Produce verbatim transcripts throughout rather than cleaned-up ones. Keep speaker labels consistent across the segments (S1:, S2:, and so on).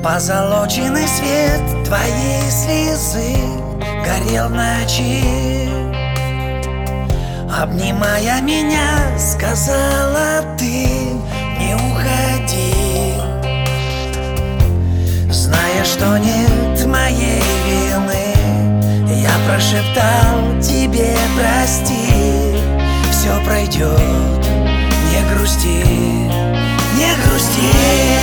S1: Позолоченный свет твоей слезы горел в ночи. Обнимая меня, сказала ты: не уходи. Зная, что нет моей вины, я прошептал тебе: прости. Все пройдет, не грусти, не грусти.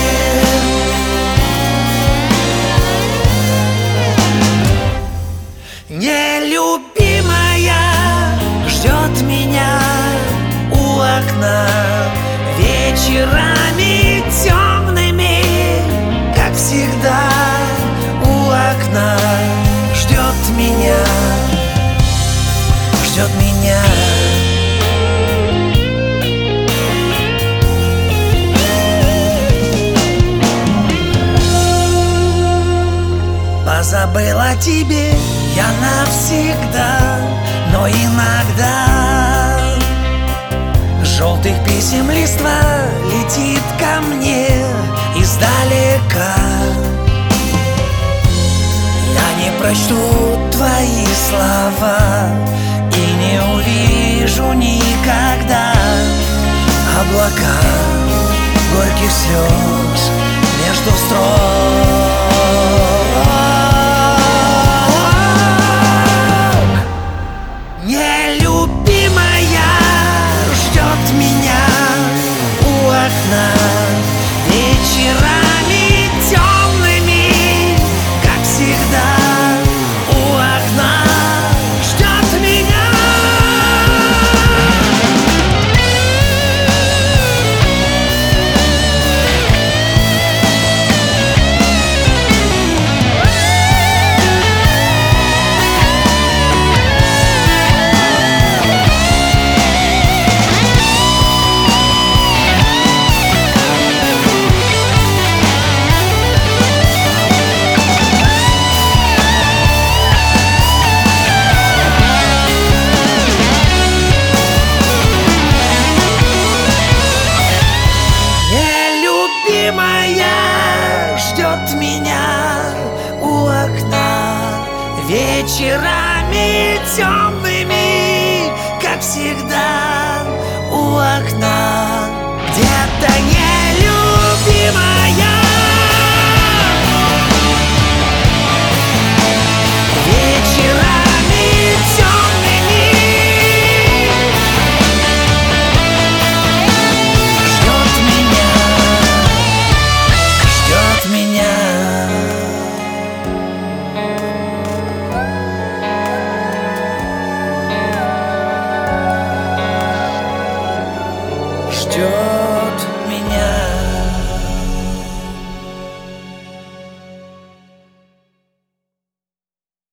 S1: Нелюбимая ждет меня у окна вечерами темными, как всегда у окна ждет меня, ждет меня. Позабыла тебе я навсегда, но иногда желтых писем листва летит ко мне издалека. Я не прочту твои слова и не увижу никогда облака горьких слез между строк. Вечерами темными, как всегда у окна ждет меня. Ждет меня у окна вечерами темными, как всегда у окна.